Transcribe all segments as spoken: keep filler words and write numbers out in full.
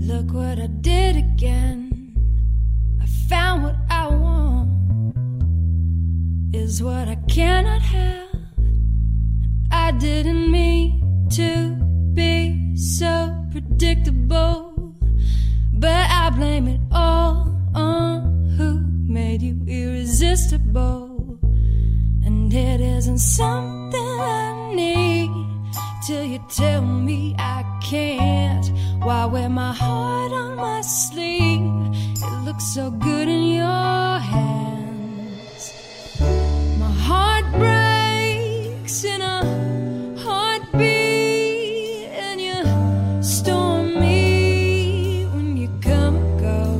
look what I did again. I found what I want is what I cannot have. I didn't mean to be so predictable, but I blame it all on who made you irresistible. And it isn't something I need till you tell me I can't. Why wear my heart on my sleeve? It looks so good in your hands. My heart breaks in a heartbeat, and you storm me when you come and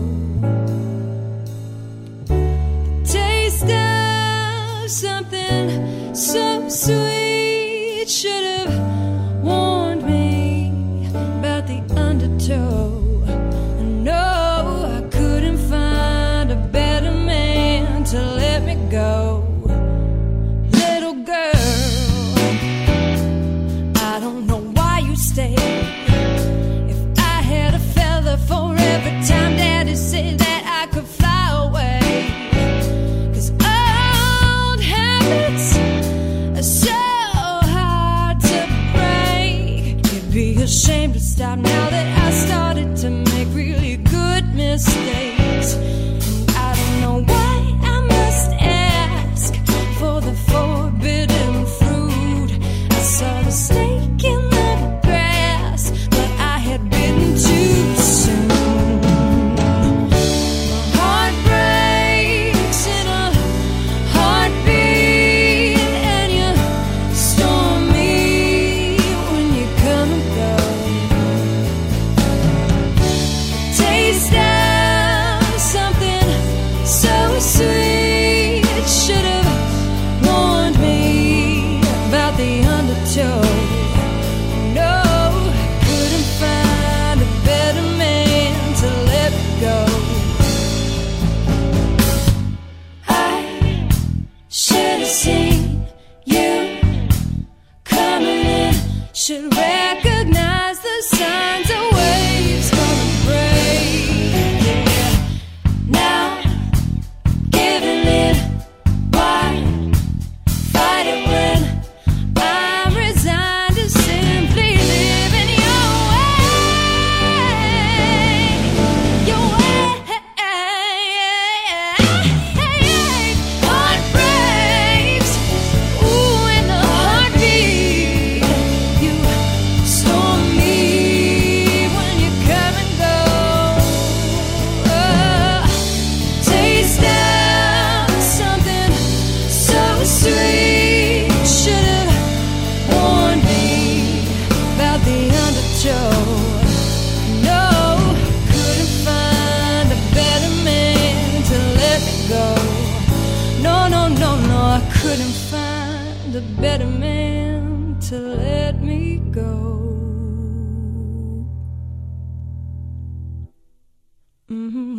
go. The taste of something so sweet should have warned me about the undertow. And no, I couldn't find a better man to let me go. Little girl, I don't know why you stayed. If I had a feather for every time Daddy said that I could fly away. 'Cause old habits are so be ashamed to stop now that I started to make really good mistakes. And I don't know why I must ask for the forbidden fruit. I saw the snake in the grass, but I had bitten too soon. My heart breaks in a heartbeat, and you storm me when you come and go. Taste of something so sweet, it should have warned me about the undertow. No, couldn't find a better man to let me go. I should have seen you coming in, should recognize the signs of waves gonna break. Yeah. Now, giving in, why fight it when I'm resigned to simply live in your way, your way. Heart breaks, ooh, in the heartbeat. You storm me when you come and go. Oh, taste of something so sweet should have warned me about the undertow. No, couldn't find a better man to let me go. No, no, no, no, I couldn't find a better man to let me go. Mm-hmm.